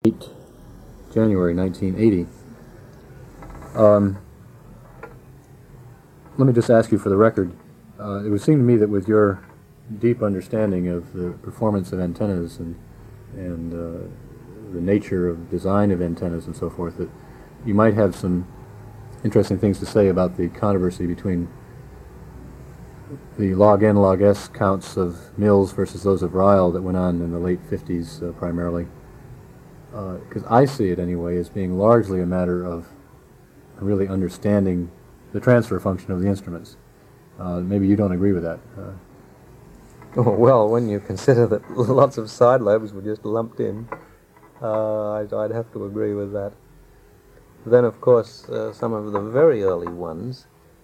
January 1980. Let me just ask you for the record, it would seem to me that with your deep understanding of the performance of antennas and the nature of design of antennas and so forth, that you might have some interesting things to say about the controversy between the log N, log S counts of Mills versus those of Ryle that went on in the late 50s primarily. Because I see it anyway as being largely a matter of really understanding the transfer function of the instruments. Maybe you don't agree with that. Oh, well, when you consider that lots of side lobes were just lumped in, I'd have to agree with that. Then, of course, some of the very early ones,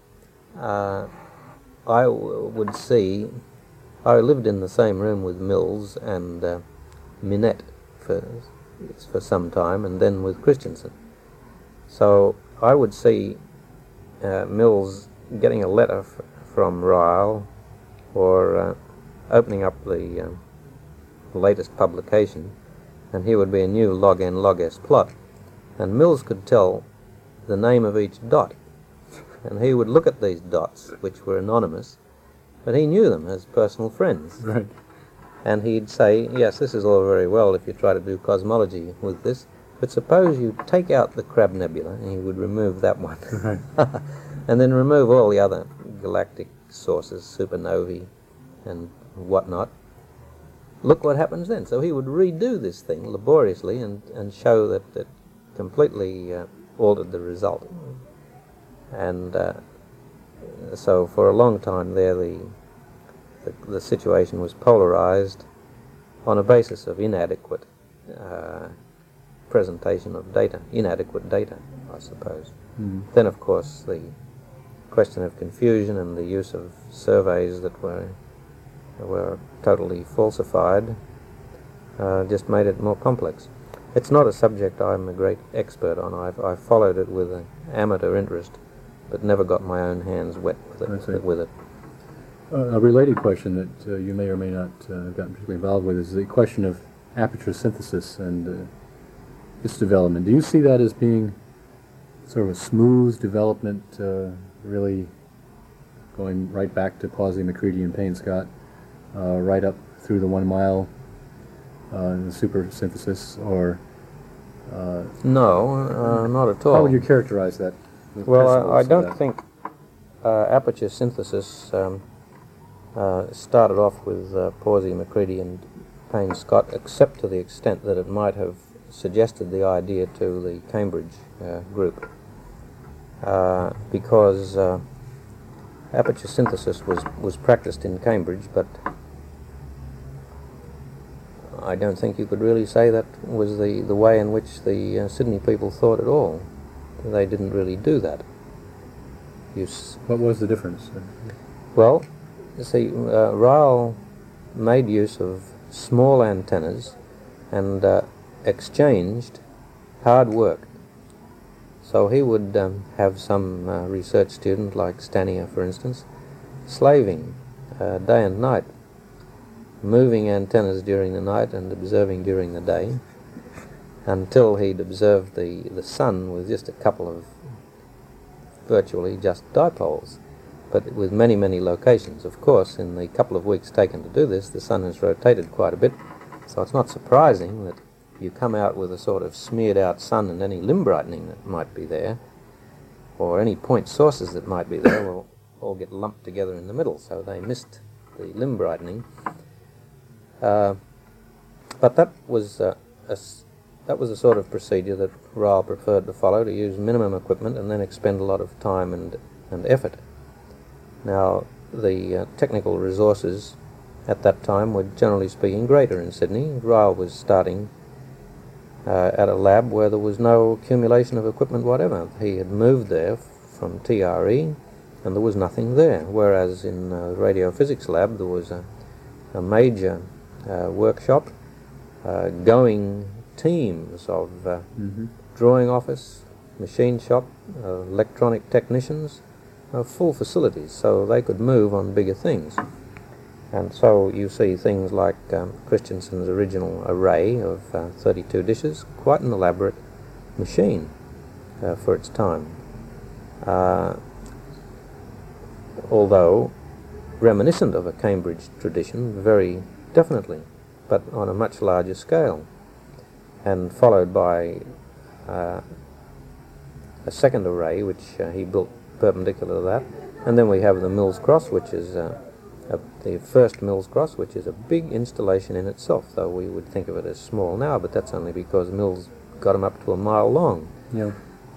I would see, I lived in the same room with Mills and Minette for some time, and then with Christensen. So I would see Mills getting a letter from Ryle or opening up the latest publication, and here would be a new log N log S plot, and Mills could tell the name of each dot, and he would look at these dots, which were anonymous, but he knew them as personal friends. Right. And he'd say, yes, this is all very well if you try to do cosmology with this, but suppose you take out the Crab Nebula, and he would remove that one, Right. and then remove all the other galactic sources, supernovae and whatnot. Look what happens then. So he would redo this thing laboriously and show that it completely altered the result. And so for a long time there, the situation was polarized on a basis of inadequate presentation of data, inadequate data, I suppose. Then, of course, the question of confusion and the use of surveys that were totally falsified just made it more complex. It's not a subject I'm a great expert on. I've followed it with an amateur interest, but never got my own hands wet with it. A related question that you may or may not have gotten particularly involved with is the question of aperture synthesis and its development. Do you see that as being sort of a smooth development, really going right back to Pawsey, MacCready, and Payne-Scott, right up through the 1 mile the super synthesis, or No, not at all. how would you characterize that? Well, I don't think aperture synthesis started off with Pawsey, MacCready, and Payne-Scott, except to the extent that it might have suggested the idea to the Cambridge group, because aperture synthesis was practiced in Cambridge, but I don't think you could really say that was the way in which the Sydney people thought at all. They didn't really do that. What was the difference? Well, you see, Ryle made use of small antennas and exchanged hard work. So he would have some research student, like Stanier, for instance, slaving day and night, moving antennas during the night and observing during the day, until he'd observed the sun with just a couple of virtually just dipoles, but with many, many locations. Of course, in the couple of weeks taken to do this, the sun has rotated quite a bit, so it's not surprising that you come out with a sort of smeared out sun, and any limb brightening that might be there, or any point sources that might be there, will all get lumped together in the middle, so they missed the limb brightening. But that was a sort of procedure that Ryle preferred to follow, to use minimum equipment and then expend a lot of time and effort. Now, the technical resources at that time were, generally speaking, greater in Sydney. Ryle was starting at a lab where there was no accumulation of equipment whatever. He had moved there from TRE, and there was nothing there, whereas in the radiophysics lab there was a major workshop, going teams of drawing office, machine shop, electronic technicians, full facilities, so they could move on bigger things. And so you see things like Christensen's original array of 32 dishes, quite an elaborate machine for its time. Although reminiscent of a Cambridge tradition, very definitely, but on a much larger scale, and followed by a second array which he built perpendicular to that, and then we have the Mills Cross, which is the first Mills Cross, which is a big installation in itself, though we would think of it as small now, but that's only because Mills got them up to a mile long. Yeah.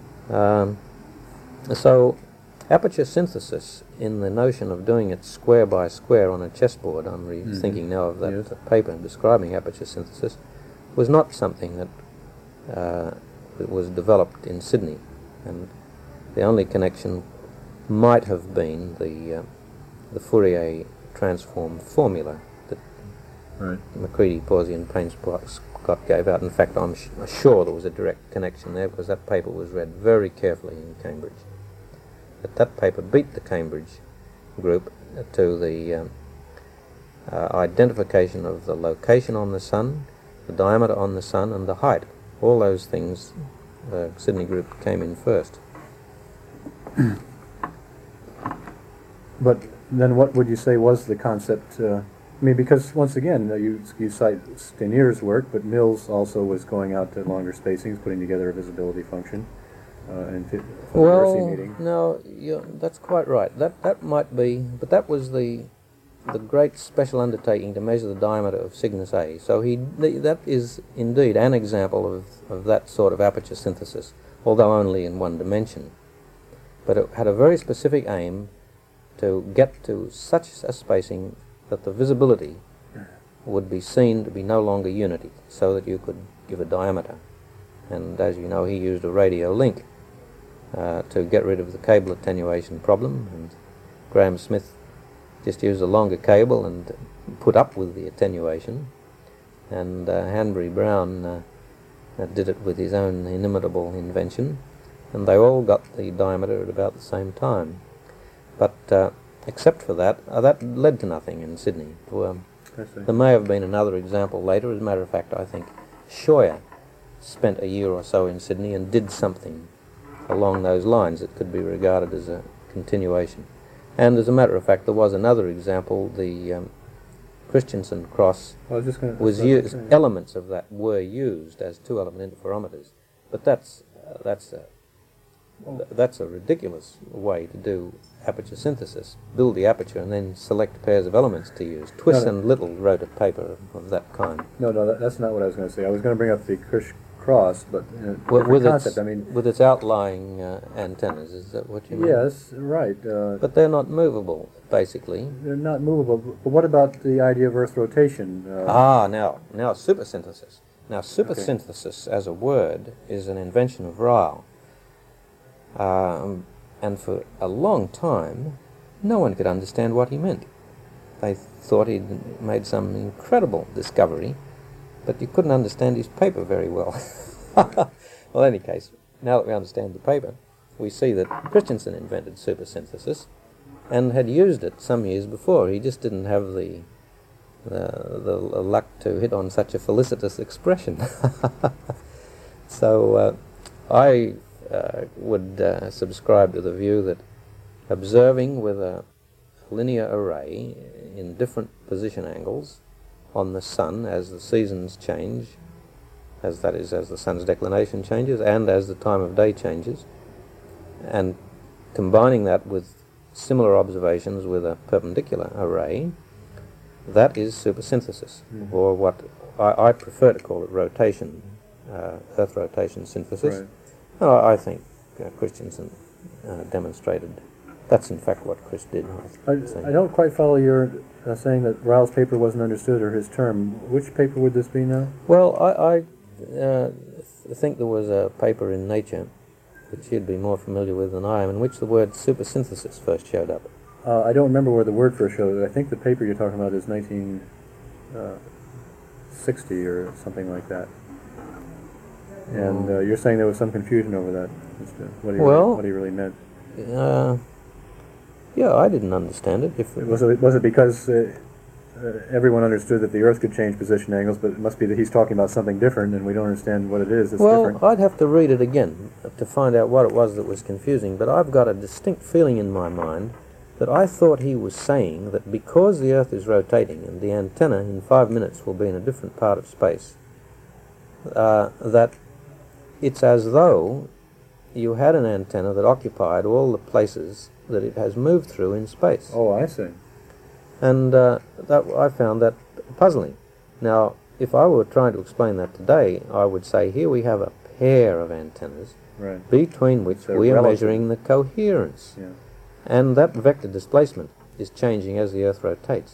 So aperture synthesis, in the notion of doing it square by square on a chessboard, I'm thinking now of that paper describing aperture synthesis, was not something that was developed in Sydney, and the only connection might have been the Fourier transform formula that Macready, Pawsey and Painscott gave out. In fact, I'm sure there was a direct connection there, because that paper was read very carefully in Cambridge. But that paper beat the Cambridge group to the identification of the location on the Sun, the diameter on the Sun, and the height. All those things, the Sydney group came in first. But then what would you say was the concept? I mean, because once again, you cite Stenier's work, but Mills also was going out to longer spacings, putting together a visibility function. Well, no, that's quite right. That might be, but that was the great special undertaking to measure the diameter of Cygnus A. So that is indeed an example of that sort of aperture synthesis, although only in one dimension. But it had a very specific aim to get to such a spacing that the visibility would be seen to be no longer unity, so that you could give a diameter. And as you know, he used a radio link to get rid of the cable attenuation problem, and Graham Smith just used a longer cable and put up with the attenuation, and Hanbury Brown did it with his own inimitable invention, and they all got the diameter at about the same time. But except for that, that led to nothing in Sydney. There may have been another example later. As a matter of fact, I think Scheuer spent a year or so in Sydney and did something along those lines that could be regarded as a continuation. And as a matter of fact, there was another example. The Christensen cross was used. Elements of that were used as two-element interferometers, but that's a ridiculous way to do aperture synthesis. Build the aperture and then select pairs of elements to use. Twiss and Little wrote a paper of that kind. No, that's not what I was going to say. I was going to bring up the Cross, but with concept. With its outlying antennas, is that what you mean? Yes, right. But they're not movable, basically. They're not movable. But what about the idea of Earth rotation? Now supersynthesis. Now supersynthesis as a word is an invention of Ryle. And for a long time, no one could understand what he meant. They thought he'd made some incredible discovery, but you couldn't understand his paper very well. Well, in any case, now that we understand the paper, we see that Christensen invented supersynthesis and had used it some years before. He just didn't have the luck to hit on such a felicitous expression. So I would subscribe to the view that observing with a linear array in different position angles on the Sun as the seasons change, as the Sun's declination changes and as the time of day changes, and combining that with similar observations with a perpendicular array, that is supersynthesis, or what I prefer to call it rotation, Earth rotation synthesis. Right. I think Christensen demonstrated that's in fact what Chris did. I don't quite follow your saying that Ryle's paper wasn't understood, or his term. Which paper would this be now? Well, I think there was a paper in Nature, which you'd be more familiar with than I am, in which the word supersynthesis first showed up. I don't remember where the word first showed up. I think the paper you're talking about is 1960 or something like that. And you're saying there was some confusion over that, as to what he really meant. Yeah, I didn't understand it. Was it because everyone understood that the Earth could change position angles, but it must be that he's talking about something different, and we don't understand what it is. It's Well, different. I'd have to read it again to find out what it was that was confusing, but I've got a distinct feeling in my mind that I thought he was saying that because the Earth is rotating and the antenna in 5 minutes will be in a different part of space, that it's as though you had an antenna that occupied all the places that it has moved through in space. Oh, I see. And that I found that puzzling. Now, if I were trying to explain that today, I would say here we have a pair of antennas Right. between which They're we are relative. measuring the coherence. Yeah. And that vector displacement is changing as the Earth rotates.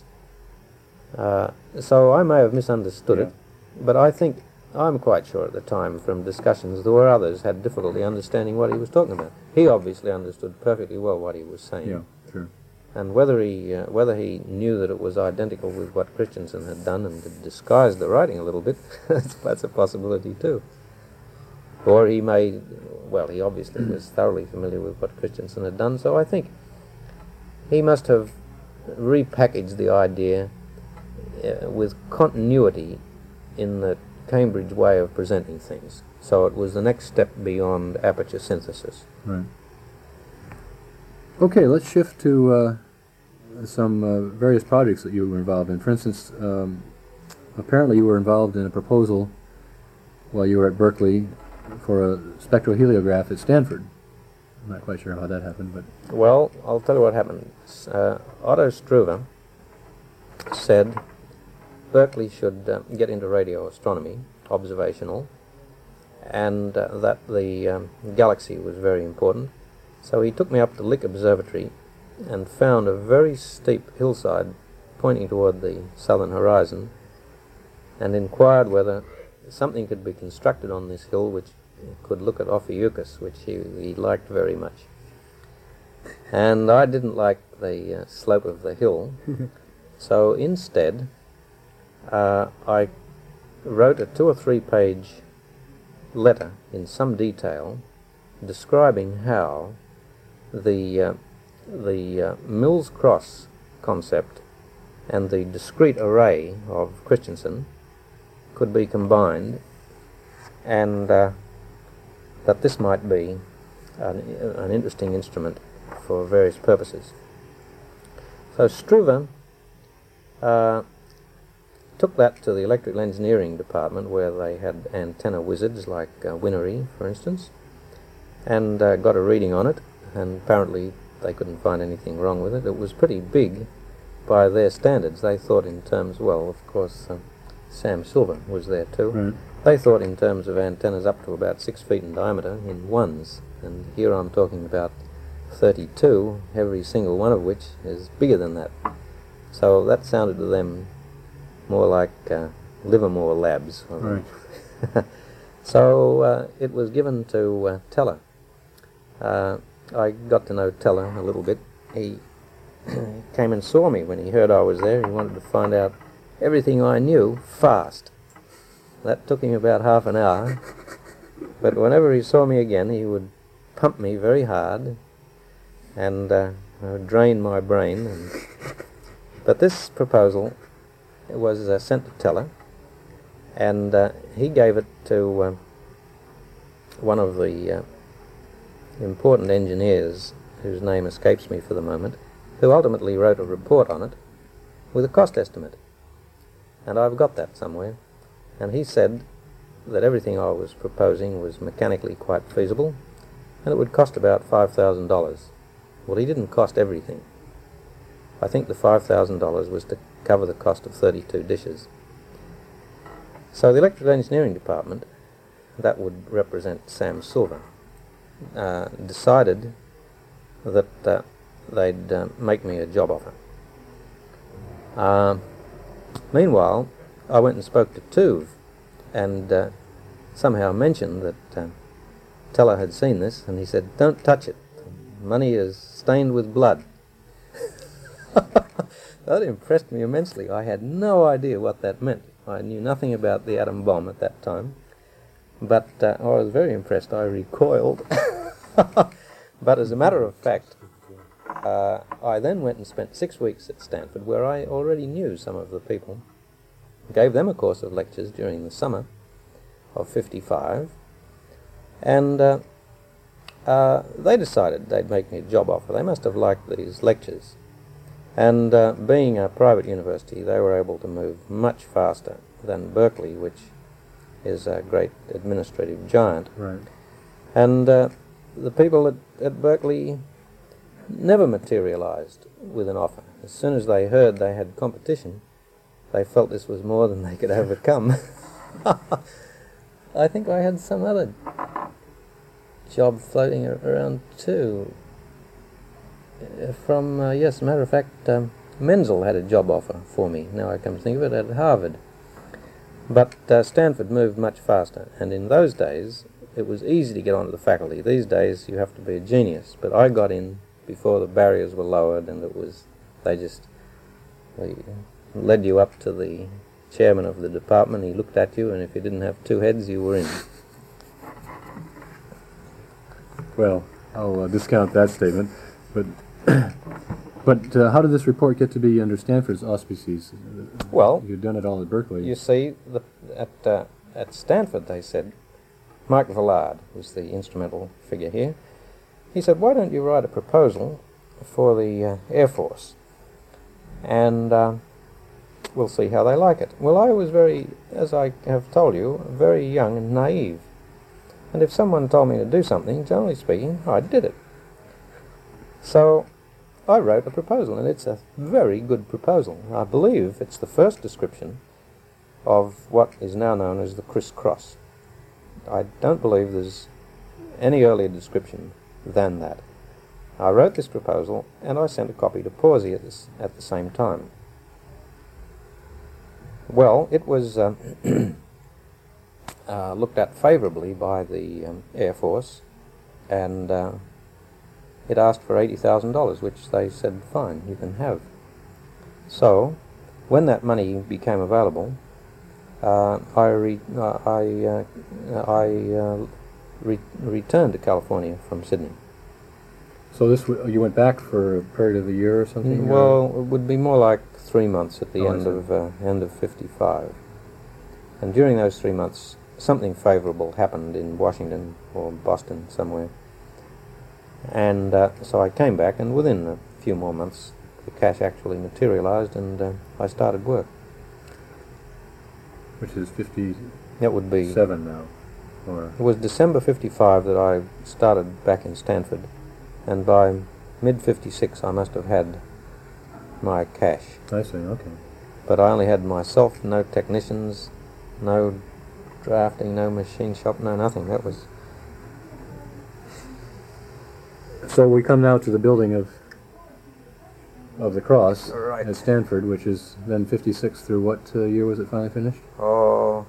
So I may have misunderstood Yeah. it, but I think, I'm quite sure at the time from discussions, there were others had difficulty understanding what he was talking about. He obviously understood perfectly well what he was saying. Yeah. Sure. And whether he knew that it was identical with what Christensen had done and had disguised the writing a little bit, that's a possibility too. Or he may, well, he obviously was thoroughly familiar with what Christensen had done, so I think he must have repackaged the idea with continuity in the Cambridge way of presenting things. So it was the next step beyond aperture synthesis. Right. Okay, let's shift to some various projects that you were involved in. For instance, apparently you were involved in a proposal while you were at Berkeley for a spectroheliograph at Stanford. I'm not quite sure how that happened, but... Well, I'll tell you what happened. Otto Struve said Berkeley should get into radio astronomy, observational, and that the galaxy was very important. So he took me up to Lick Observatory and found a very steep hillside pointing toward the southern horizon, and inquired whether something could be constructed on this hill which could look at Ophiuchus, which he liked very much. And I didn't like the slope of the hill, so instead I wrote a 2 or 3 page letter in some detail describing how the Mills Cross concept and the discrete array of Christensen could be combined, and that this might be an interesting instrument for various purposes. So Struve took that to the electrical engineering department, where they had antenna wizards like Whinnery, for instance, and got a reading on it, and apparently they couldn't find anything wrong with it. It was pretty big by their standards. They thought in terms, well, of course, Sam Silver was there too. Right. They thought in terms of antennas up to about 6 feet in diameter in ones, and here I'm talking about 32, every single one of which is bigger than that. So that sounded to them more like Livermore Labs. Right. So it was given to Teller. I got to know Teller a little bit. He came and saw me when he heard I was there. He wanted to find out everything I knew fast. That took him about half an hour, but whenever he saw me again, he would pump me very hard and drain my brain. But this proposal was sent to Teller, and he gave it to one of the important engineers, whose name escapes me for the moment, who ultimately wrote a report on it with a cost estimate. And I've got that somewhere. And he said that everything I was proposing was mechanically quite feasible, and it would cost about $5,000. Well, he didn't cost everything. I think the $5,000 was to cover the cost of 32 dishes. So the electrical engineering department, that would represent Sam Silver, decided that they'd make me a job offer. Meanwhile, I went and spoke to Tuve, and somehow mentioned that Teller had seen this, and he said, "Don't touch it. Money is stained with blood." That impressed me immensely. I had no idea what that meant. I knew nothing about the atom bomb at that time, but I was very impressed. I recoiled. But as a matter of fact, I then went and spent 6 weeks at Stanford, where I already knew some of the people, gave them a course of lectures during the summer of 55, and they decided they'd make me a job offer. They must have liked these lectures. And being a private university, they were able to move much faster than Berkeley, which is a great administrative giant. Right. And the people at Berkeley never materialized with an offer. As soon as they heard they had competition, they felt this was more than they could overcome. I think I had some other job floating around too. From, yes, as a matter of fact, Menzel had a job offer for me, now I come to think of it, at Harvard. But Stanford moved much faster, and in those days it was easy to get onto the faculty. These days you have to be a genius, but I got in before the barriers were lowered, and they led you up to the chairman of the department. He looked at you, and if you didn't have two heads, you were in. Well, I'll discount that statement, but how did this report get to be under Stanford's auspices? Well, you'd done it all at Berkeley. You see, at Stanford they said, Mike Villard was the instrumental figure here. He said, why don't you write a proposal for the Air Force, and we'll see how they like it. Well, I was very, as I have told you, very young and naive. And if someone told me to do something, generally speaking, I did it. So I wrote a proposal, and it's a very good proposal. I believe it's the first description of what is now known as the criss-cross. I don't believe there's any earlier description than that. I wrote this proposal, and I sent a copy to Pawsey at the same time. Well, it was looked at favourably by the Air Force, and it asked for $80,000, which they said, fine, you can have. So, when that money became available, I returned to California from Sydney. So you went back for a period of a year or something? Well, it would be more like 3 months at the end of 55. And during those 3 months, something favourable happened in Washington or Boston somewhere. And so I came back, and within a few more months, the cash actually materialised, and I started work. Which is 57 It would be now? Or It was December 55 that I started back in Stanford, and by mid-56 I must have had my cash. I see, okay. But I only had myself, no technicians, no drafting, no machine shop, no nothing. That was... So we come now to the building of the cross Right. at Stanford, which is then 56 through what year was it finally finished? Oh...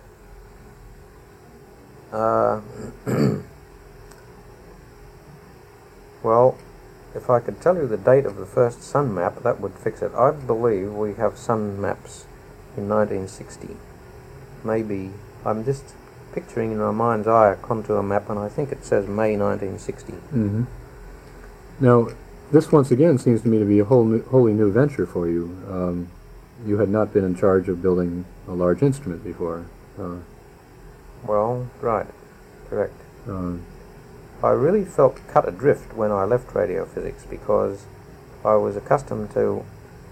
well, if I could tell you the date of the first sun map, that would fix it. I believe we have sun maps in 1960. Maybe, I'm just picturing in my mind's eye a contour map, and I think it says May 1960. Mm-hmm. Now, this once again seems to me to be a wholly new venture for you. You had not been in charge of building a large instrument before. Well, right, correct. I really felt cut adrift when I left radio physics, because I was accustomed to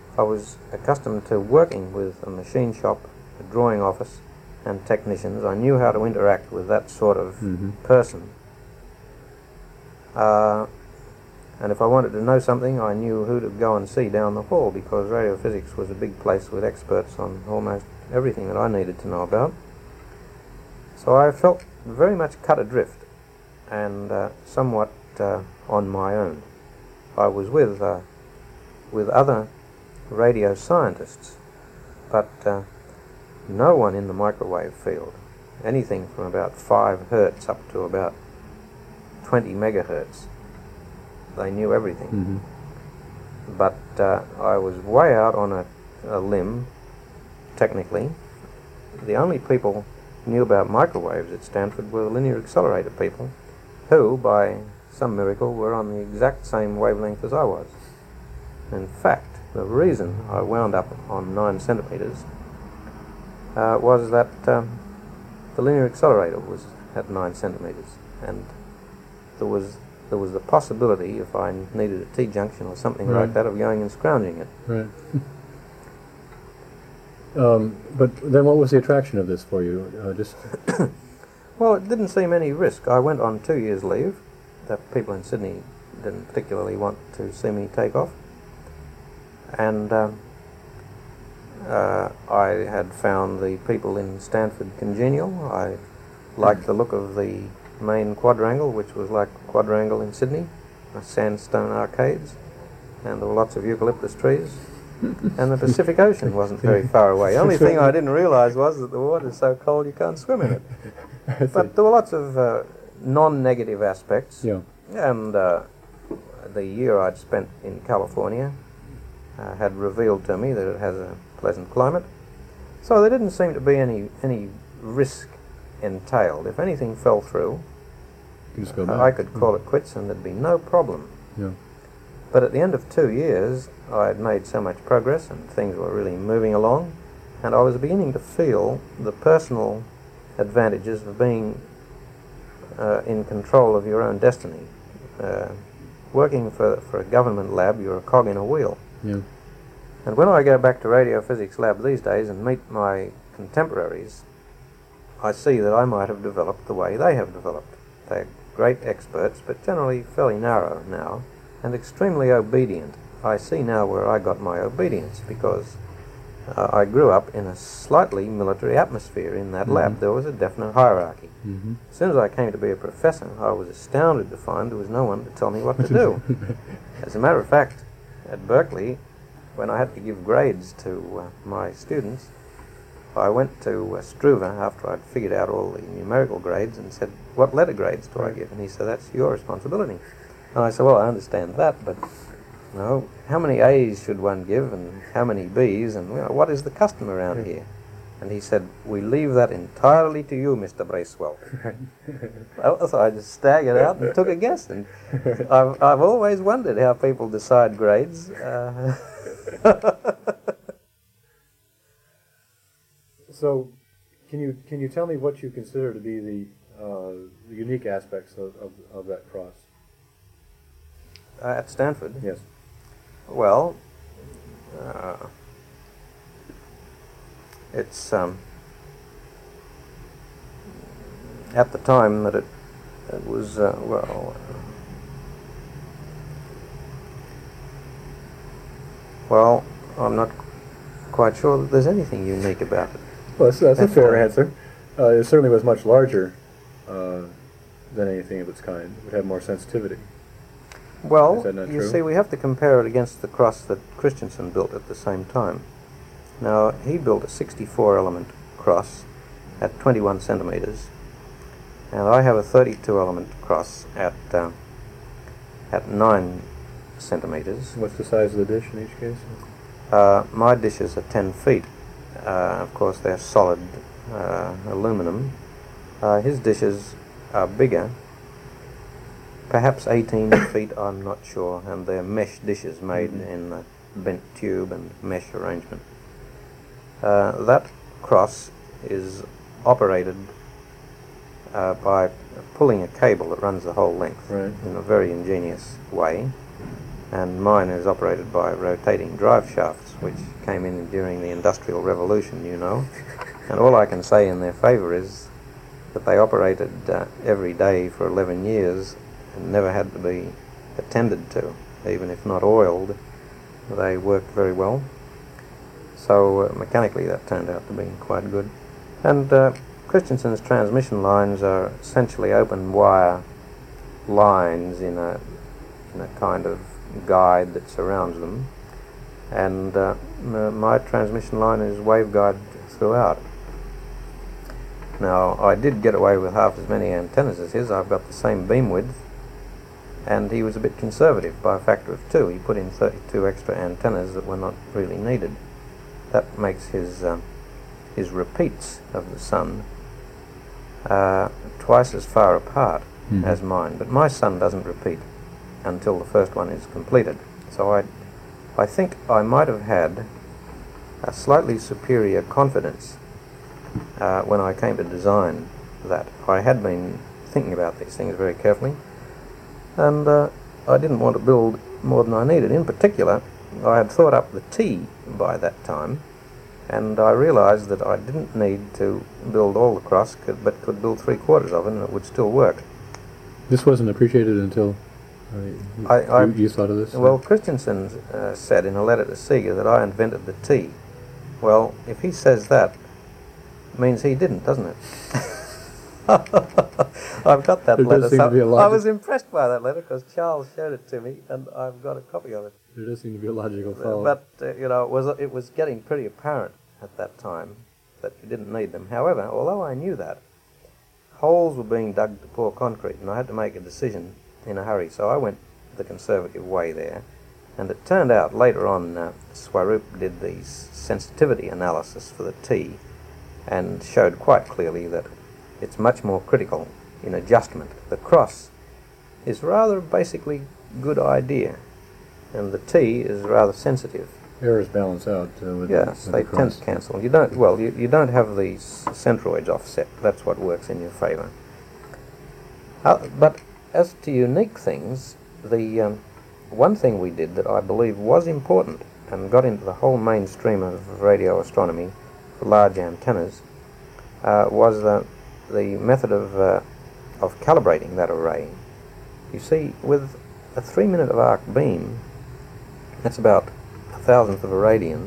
working with a machine shop, a drawing office, and technicians. I knew how to interact with that sort of person. And if I wanted to know something, I knew who to go and see down the hall, because radio physics was a big place with experts on almost everything that I needed to know about. So I felt very much cut adrift, and somewhat on my own. I was with other radio scientists, but no one in the microwave field. Anything from about 5 hertz up to about 20 megahertz. They knew everything. Mm-hmm. But I was way out on a limb, technically. The only people who knew about microwaves at Stanford were the linear accelerator people, who, by some miracle, were on the exact same wavelength as I was. In fact, the reason I wound up on 9 centimetres was that the linear accelerator was at 9 centimetres, and there was the possibility, if I needed a T-junction or something Right. like that, of going and scrounging it. Right. But then what was the attraction of this for you? Just Well, it didn't seem any risk. I went on 2 years' leave that people in Sydney didn't particularly want to see me take off. And I had found the people in Stanford congenial. I liked the look of the main quadrangle, which was like a quadrangle in Sydney, sandstone arcades, and there were lots of eucalyptus trees. And the Pacific Ocean wasn't very far away. The only thing I didn't realise was that the water is so cold you can't swim in it. But there were lots of non-negative aspects. yeah. And the year I'd spent in California had revealed to me that it has a pleasant climate. So there didn't seem to be any risk entailed. If anything fell through, You just go back. I could call it quits and there'd be no problem. Yeah. But at the end of 2 years, I had made so much progress and things were really moving along, and I was beginning to feel the personal advantages of being in control of your own destiny. Working for a government lab, you're a cog in a wheel. Yeah. And when I go back to Radio Physics Lab these days and meet my contemporaries, I see that I might have developed the way they have developed. They're great experts, but generally fairly narrow now, and extremely obedient. I see now where I got my obedience, because I grew up in a slightly military atmosphere in that lab. There was a definite hierarchy. Mm-hmm. As soon as I came to be a professor, I was astounded to find there was no one to tell me what to do. As a matter of fact, at Berkeley, when I had to give grades to my students, I went to Struve after I'd figured out all the numerical grades and said, "What letter grades do I give?" And he said, "That's your responsibility." And I said, "Well, I understand that, but you know, how many A's should one give and how many B's, and you know, what is the custom around here?" And he said, "We leave that entirely to you, Mr. Bracewell." So I just staggered out and took a guess, and I've always wondered how people decide grades. So, can you tell me what you consider to be the unique aspects of that cross? At Stanford? Yes. Well, it's at the time that it was well, I'm not quite sure that there's anything unique about it. Well, that's a fair answer. It certainly was much larger than anything of its kind. It would have more sensitivity. Well, Is that not you true? see, we have to compare it against the cross that Christensen built at the same time. Now, he built a 64-element cross at 21 centimeters, and I have a 32-element cross at 9 centimeters. What's the size of the dish in each case? My dishes are 10 feet. Of course, they're solid aluminum. His dishes are bigger, perhaps 18 feet, I'm not sure, and they're mesh dishes made in a bent tube and mesh arrangement. That cross is operated by pulling a cable that runs the whole length in a very ingenious way, and mine is operated by rotating drive shafts, which came in during the Industrial Revolution, you know. And all I can say in their favour is that they operated every day for 11 years and never had to be attended to, even if not oiled. They worked very well. So mechanically that turned out to be quite good. And Christensen's transmission lines are essentially open wire lines in a kind of guide that surrounds them, and my transmission line is waveguide throughout. Now, I did get away with half as many antennas as his. I've got the same beam width, and he was a bit conservative by a factor of 2. He put in 32 extra antennas that were not really needed. That makes his repeats of the sun twice as far apart as mine, but my sun doesn't repeat until the first one is completed. So I think I might have had a slightly superior confidence when I came to design that. I had been thinking about these things very carefully, and I didn't want to build more than I needed. In particular, I had thought up the T by that time, and I realized that I didn't need to build all the cross, but could build 3/4 of it and it would still work. This wasn't appreciated until you thought of this? Well, Christensen said in a letter to Seeger that I invented the T. Well, if he says that, it means he didn't, doesn't it? I've got that There letter. does seem to be a I logic. was impressed by that letter because Charles showed it to me, and I've got a copy of it. There does seem to be a logical follow. But it was getting pretty apparent at that time that you didn't need them. However, although I knew that, holes were being dug to pour concrete, and I had to make a decision in a hurry. So I went the conservative way there, and it turned out later on Swarup did the sensitivity analysis for the T, and showed quite clearly that it's much more critical in adjustment. The cross is rather basically good idea, and the T is rather sensitive. Errors balance out with Yes, with they the tend cross. to cancel. You don't have the centroids offset. That's what works in your favour. But as to unique things, the one thing we did that I believe was important and got into the whole mainstream of radio astronomy for large antennas was the method of calibrating that array. You see, with a 3-minute of arc beam, that's about 1,000th of a radian.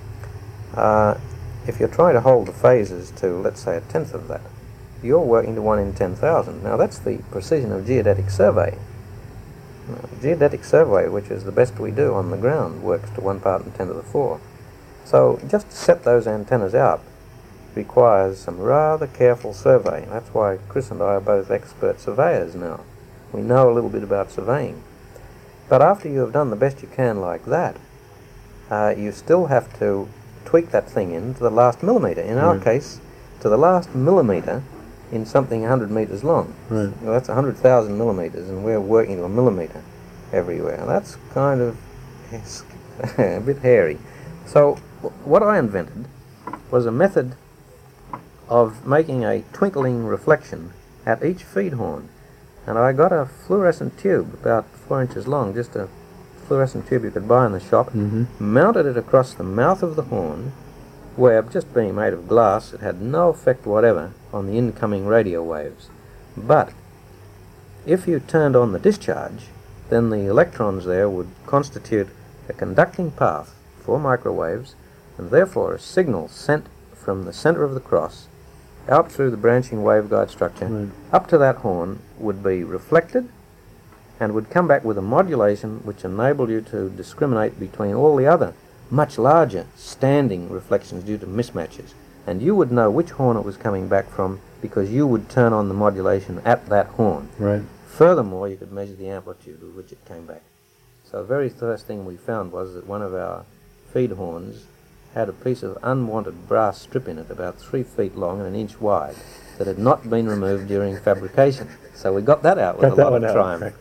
If you're trying to hold the phases to, let's say, 1/10 of that, you're working to 1 in 10,000. Now that's the precision of geodetic survey. Geodetic survey, which is the best we do on the ground, works to 1 part in 10 to the 4. So just to set those antennas out requires some rather careful survey. That's why Chris and I are both expert surveyors now. We know a little bit about surveying. But after you have done the best you can like that, you still have to tweak that thing in to the last millimetre. In our case, to the last millimetre in something 100 metres long. Right. Well, that's 100,000 millimetres, and we're working to a millimetre everywhere. That's kind of a bit hairy. So what I invented was a method of making a twinkling reflection at each feed horn. And I got a fluorescent tube about 4 inches long, just a fluorescent tube you could buy in the shop, mounted it across the mouth of the horn, where, just being made of glass, it had no effect whatever on the incoming radio waves. But if you turned on the discharge, then the electrons there would constitute a conducting path for microwaves, and therefore a signal sent from the center of the cross out through the branching waveguide structure up to that horn would be reflected and would come back with a modulation which enabled you to discriminate between all the other much larger standing reflections due to mismatches, and you would know which horn it was coming back from because you would turn on the modulation at that horn. Right. Furthermore, you could measure the amplitude with which it came back. So the very first thing we found was that one of our feed horns had a piece of unwanted brass strip in it about 3 feet long and 1 inch wide that had not been removed during fabrication. So we got that out with a lot of triumph. Right.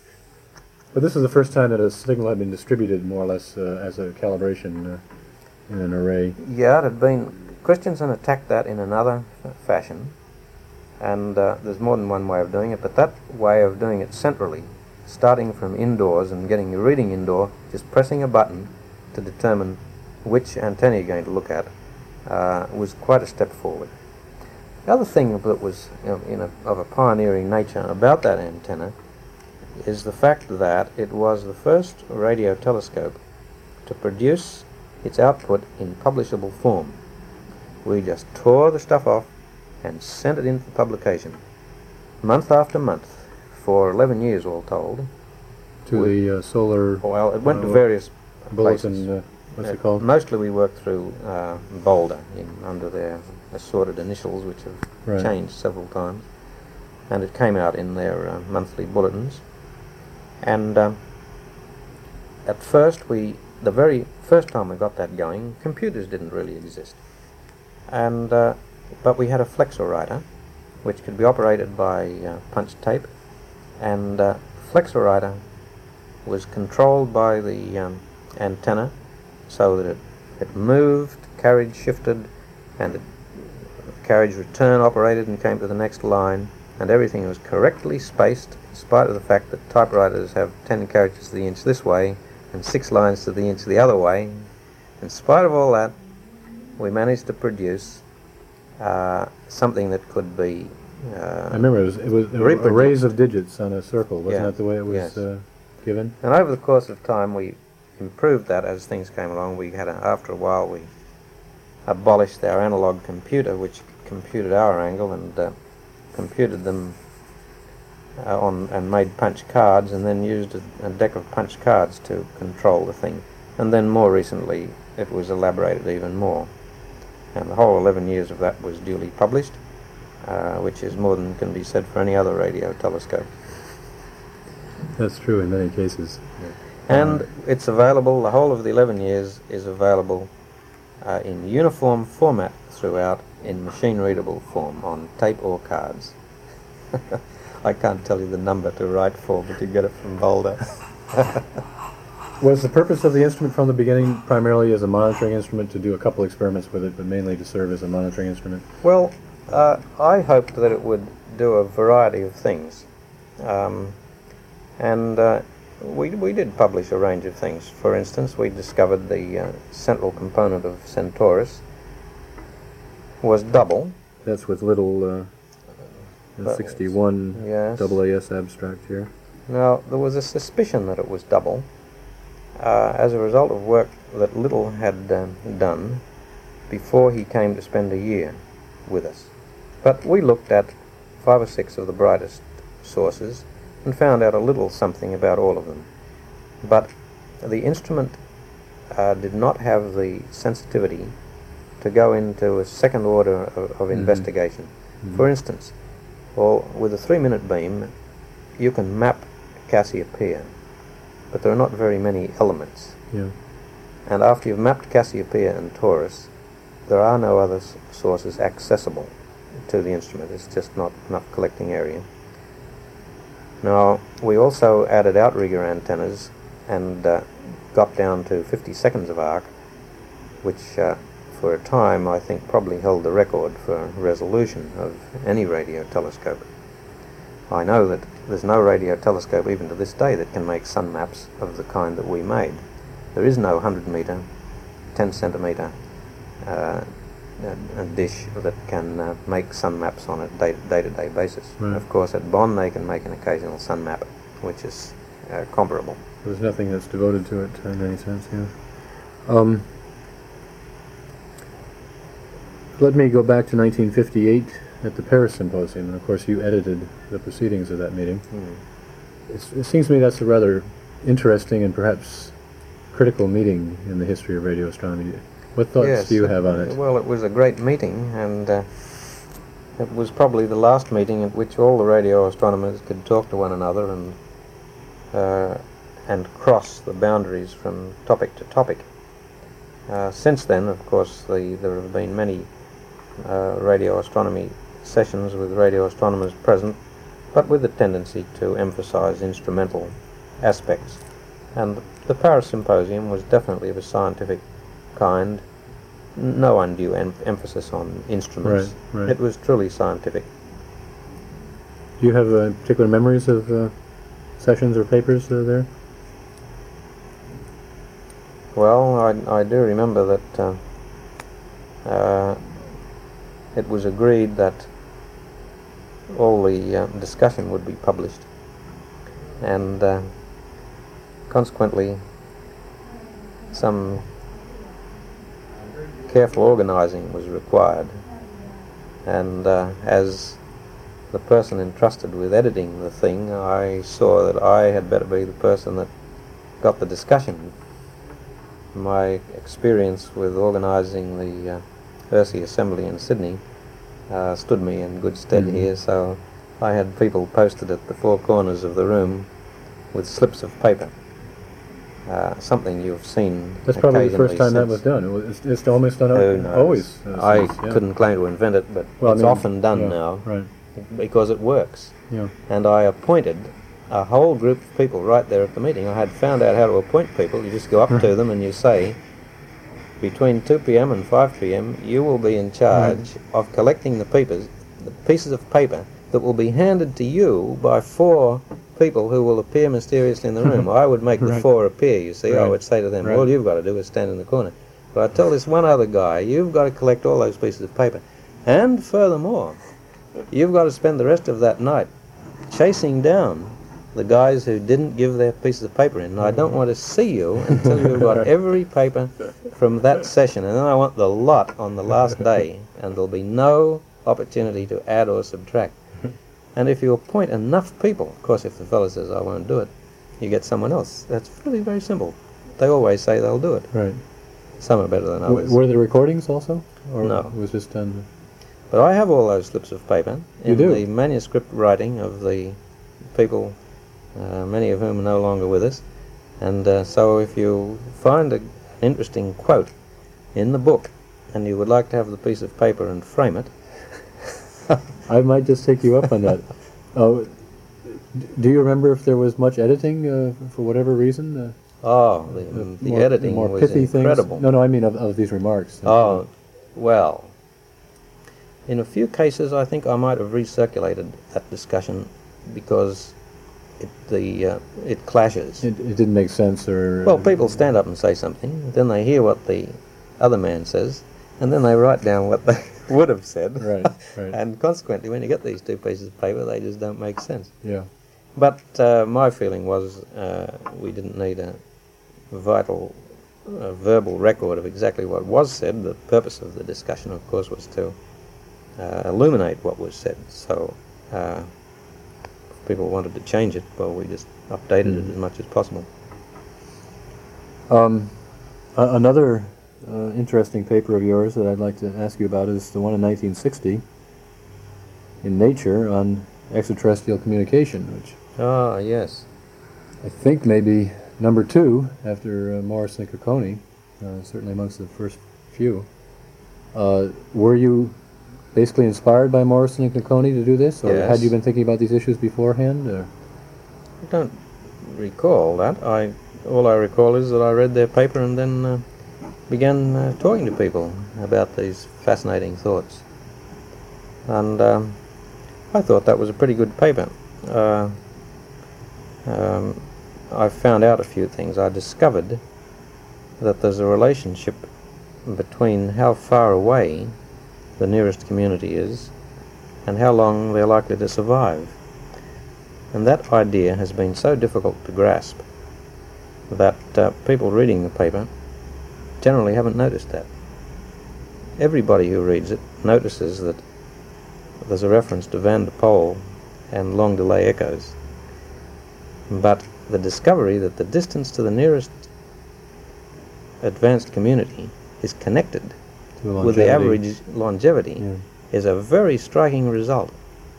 But this is the first time that a signal had been distributed more or less as a calibration in an array. Yeah, it had been. Christensen attacked that in another fashion, and there's more than one way of doing it, but that way of doing it centrally, starting from indoors and getting your reading indoor, just pressing a button to determine which antenna you're going to look at, was quite a step forward. The other thing that was of a pioneering nature about that antenna is the fact that it was the first radio telescope to produce its output in publishable form. We just tore the stuff off and sent it into publication, month after month, for 11 years all told. To the solar... Well, it went to various places. bulletin, what's it called? Mostly we worked through Boulder under their assorted initials, which have changed several times, and it came out in their monthly bulletins. And at first, the very first time we got that going, computers didn't really exist, and but we had a flexowriter which could be operated by punch tape, and flexowriter was controlled by the antenna so that it moved, carriage shifted, and carriage return operated and came to the next line, and everything was correctly spaced, in spite of the fact that typewriters have 10 characters to the inch this way and 6 lines to the inch the other way. In spite of all that, we managed to produce something that could be I remember it was arrays of digits on a circle. Wasn't that the way it was given? And over the course of time, we improved that as things came along. We had, after a while, we abolished our analog computer, which computed our angle and computed them and made punch cards, and then used a deck of punch cards to control the thing. And then more recently, it was elaborated even more. And the whole 11 years of that was duly published, which is more than can be said for any other radio telescope. That's true in many cases. And it's available, the whole of the 11 years is available in uniform format throughout, in machine-readable form, on tape or cards. I can't tell you the number to write for, but you get it from Boulder. Was the purpose of the instrument from the beginning primarily as a monitoring instrument, to do a couple experiments with it, but mainly to serve as a monitoring instrument? Well, I hoped that it would do a variety of things. We did publish a range of things. For instance, we discovered the central component of Centaurus was double. That's with little 61 yes. AAS abstract here. Now, there was a suspicion that it was double as a result of work that Little had done before he came to spend a year with us. But we looked at 5 or 6 of the brightest sources and found out a little something about all of them. But the instrument did not have the sensitivity to go into a second order of investigation. For instance, with a 3-minute beam, you can map Cassiopeia, but there are not very many elements. Yeah. And after you've mapped Cassiopeia and Taurus, there are no other sources accessible to the instrument. It's just not enough collecting area. Now, we also added outrigger antennas and got down to 50 seconds of arc, which for a time I think probably held the record for resolution of any radio telescope. I know that there's no radio telescope even to this day that can make sun maps of the kind that we made. There is no 100 meter, 10 centimeter a dish that can make sun maps on a day-to-day basis. Right. Of course, at Bonn they can make an occasional sun map, which is comparable. There's nothing that's devoted to it in any sense, yeah. Let me go back to 1958 at the Paris Symposium, and of course you edited the proceedings of that meeting. It seems to me that's a rather interesting and perhaps critical meeting in the history of radio astronomy. What thoughts do you have on it? Well, it was a great meeting, and it was probably the last meeting at which all the radio astronomers could talk to one another and cross the boundaries from topic to topic. Since then, of course, there have been many radio astronomy sessions with radio astronomers present, but with a tendency to emphasize instrumental aspects. And the Paris Symposium was definitely of a scientific kind, no undue emphasis on instruments. Right. It was truly scientific. Do you have particular memories of sessions or papers there? Well, I do remember that it was agreed that all the discussion would be published, and consequently some careful organizing was required, and as the person entrusted with editing the thing, I saw that I had better be the person that got the discussion. My experience with organizing the Ursi Assembly in Sydney stood me in good stead here, so I had people posted at the 4 corners of the room with slips of paper. Something you've seen. That's probably the first time that was done. It's almost done always. I couldn't claim to invent it, but it's often done now, right? Because it works. Yeah. And I appointed a whole group of people right there at the meeting. I had found out how to appoint people. You just go up to them and you say, between 2 p.m. and 5 p.m. you will be in charge of collecting the pieces of paper that will be handed to you by 4 people who will appear mysteriously in the room. I would make the 4 appear, you see. I would say to them, all you've got to do is stand in the corner. But I tell this one other guy, you've got to collect all those pieces of paper. And furthermore, you've got to spend the rest of that night chasing down the guys who didn't give their pieces of paper in. And I don't want to see you until you've got every paper from that session. And then I want the lot on the last day, and there'll be no opportunity to add or subtract. And if you appoint enough people, of course if the fellow says, I won't do it, you get someone else. That's really very simple. They always say they'll do it. Right. Some are better than others. Were there recordings also? Or No. it was just done? But I have all those slips of paper in do? the manuscript writing of the people, many of whom are no longer with us. And so if you find an interesting quote in the book and you would like to have the piece of paper and frame it, I might just take you up on that. Do you remember if there was much editing for whatever reason? the editing more was pithy incredible. Things? No, I mean of these remarks. Oh, well, in a few cases I think I might have recirculated that discussion because it clashes. It didn't make sense, or... Well, people stand up and say something, then they hear what the other man says, and then they write down what they would have said. Right. And consequently, when you get these 2 pieces of paper, they just don't make sense. Yeah. But my feeling was we didn't need a vital verbal record of exactly what was said. The purpose of the discussion, of course, was to illuminate what was said. So if people wanted to change it, well, we just updated it as much as possible. Another interesting paper of yours that I'd like to ask you about is the one in 1960 in Nature on extraterrestrial communication, which Ah, yes. I think maybe number 2 after Morrison and Cocconi, certainly amongst the first few. Were you basically inspired by Morrison and Cocconi to do this, or Yes. had you been thinking about these issues beforehand? Or? I don't recall that. All I recall is that I read their paper and then began talking to people about these fascinating thoughts. And I thought that was a pretty good paper. I found out a few things. I discovered that there's a relationship between how far away the nearest community is and how long they're likely to survive. And that idea has been so difficult to grasp that people reading the paper generally haven't noticed that. Everybody who reads it notices that there's a reference to Van der Pol and long delay echoes. But the discovery that the distance to the nearest advanced community is connected with the average longevity is a very striking result.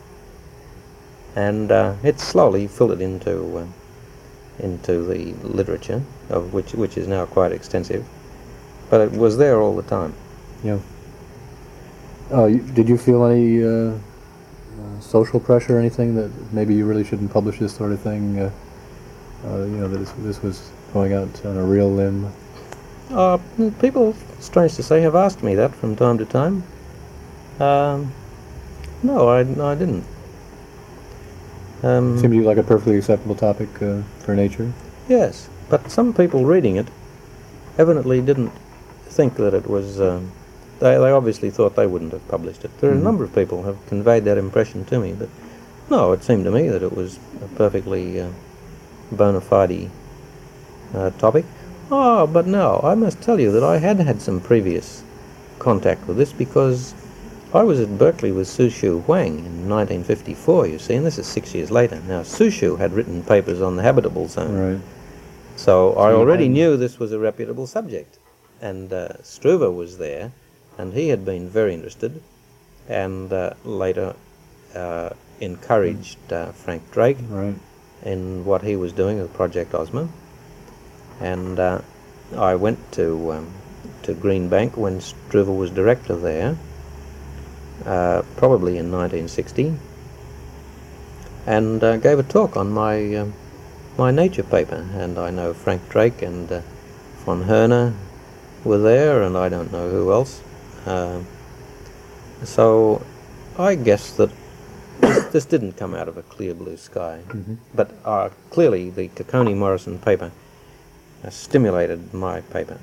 And it's slowly filtered into the literature, of which is now quite extensive. But it was there all the time. Yeah. Did you feel any social pressure or anything that maybe you really shouldn't publish this sort of thing? That this was going out on a real limb? People, strange to say, have asked me that from time to time. No, I didn't. Seemed to you like a perfectly acceptable topic for Nature? Yes, but some people reading it evidently didn't think that it was... They obviously thought they wouldn't have published it. There are a number of people who have conveyed that impression to me, but no, it seemed to me that it was a perfectly bona fide topic. Oh, but no, I must tell you that I had some previous contact with this because I was at Berkeley with Su Shu Huang in 1954, you see, and this is 6 years later. Now, Su Shu had written papers on the habitable zone. Right. So I already knew this was a reputable subject. And Struve was there, and he had been very interested, and later encouraged Frank Drake in what he was doing with Project Ozma. And I went to Green Bank when Struve was director there, probably in 1960, and gave a talk on my nature paper. And I know Frank Drake and von Herner were there, and I don't know who else. So I guess that this didn't come out of a clear blue sky, but clearly the Cocconi-Morrison paper stimulated my paper.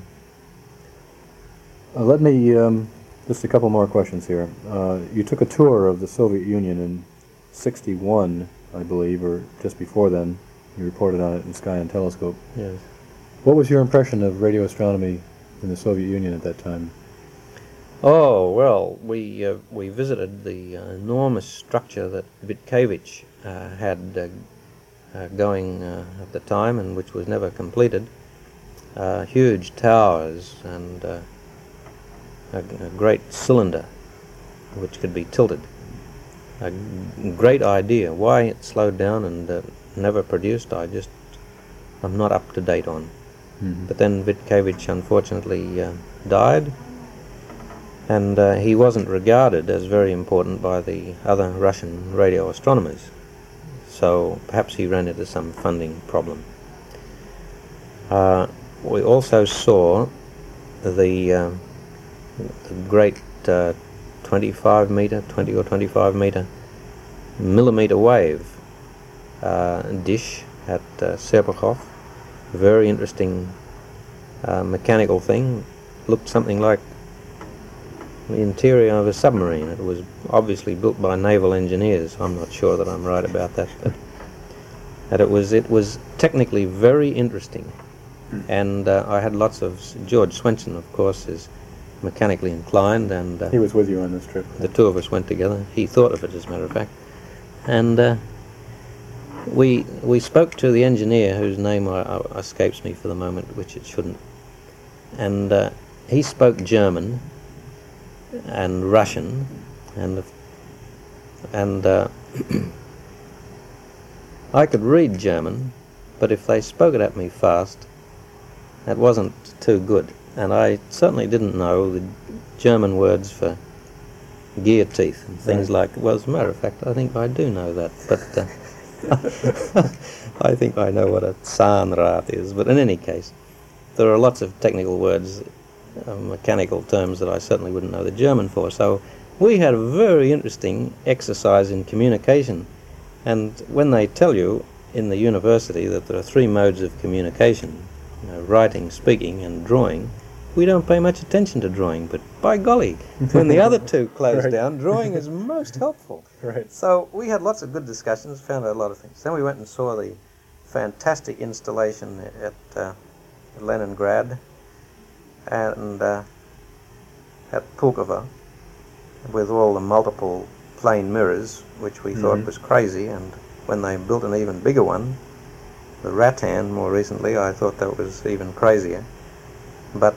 Let me, just a couple more questions here. You took a tour of the Soviet Union in '61, I believe, or just before then. You reported on it in Sky and Telescope. Yes. What was your impression of radio astronomy in the Soviet Union at that time? Oh, well, we visited the enormous structure that Vitkevich had going at the time, and which was never completed. Huge towers and a great cylinder which could be tilted. A great idea. Why it slowed down and never produced, I'm not up to date on. But then Vitkevich unfortunately died, and he wasn't regarded as very important by the other Russian radio astronomers. So perhaps he ran into some funding problem. We also saw the great 20 or 25 meter millimeter wave dish at Serpukhov. Very interesting mechanical thing. Looked something like the interior of a submarine. It was obviously built by naval engineers. I'm not sure that I'm right about that, but it was technically very interesting. And I had lots of... George Swenson, of course, is mechanically inclined, and he was with you on this trip. The two of us went together. He thought of it, as a matter of fact. And we spoke to the engineer, whose name escapes me for the moment, which it shouldn't. And he spoke German and Russian, and I could read German, but if they spoke it at me fast, that wasn't too good. And I certainly didn't know the German words for gear teeth and things like... Well, as a matter of fact, I think I do know that, but I think I know what a Zahnrad is. But in any case, there are lots of technical words, mechanical terms that I certainly wouldn't know the German for. So we had a very interesting exercise in communication. And when they tell you in the university that there are 3 modes of communication, writing, speaking, and drawing, we don't pay much attention to drawing, but by golly, when the other 2 close down, drawing is most helpful. Right. So we had lots of good discussions, found out a lot of things. Then we went and saw the fantastic installation at Leningrad and at Pulkovo, with all the multiple plane mirrors, which we thought was crazy, and when they built an even bigger one, the Rattan more recently, I thought that was even crazier. But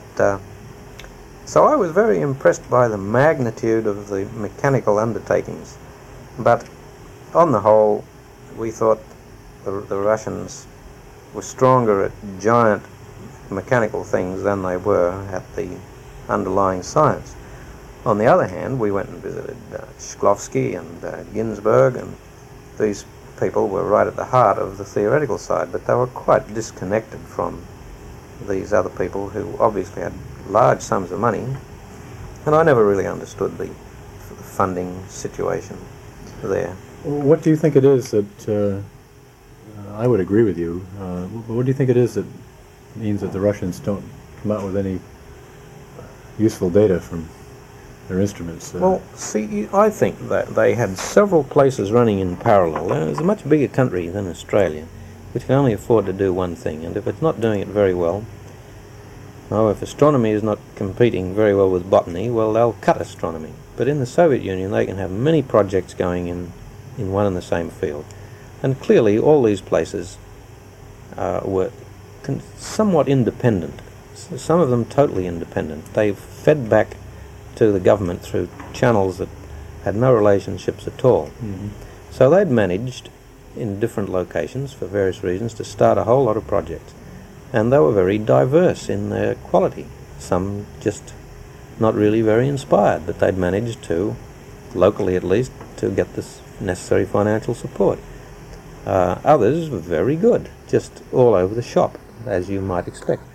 so I was very impressed by the magnitude of the mechanical undertakings. But on the whole, we thought the Russians were stronger at giant mechanical things than they were at the underlying science. On the other hand, we went and visited Shklovsky and Ginsberg, and these people were right at the heart of the theoretical side, but they were quite disconnected from these other people who obviously had large sums of money, and I never really understood the funding situation there. What do you think it is that, I would agree with you, what do you think it is that means that the Russians don't come out with any useful data from their instruments? Well, see, I think that they had several places running in parallel. It's a much bigger country than Australia, which can only afford to do one thing, and if it's not doing it very well, if astronomy is not competing very well with botany, well, they'll cut astronomy. But in the Soviet Union, they can have many projects going in one and the same field. And clearly, all these places were somewhat independent, some of them totally independent. They fed back to the government through channels that had no relationships at all. So they'd managed in different locations for various reasons to start a whole lot of projects, and they were very diverse in their quality. Some just not really very inspired, but they'd managed to, locally at least, to get this necessary financial support. Others very good, just all over the shop, as you might expect.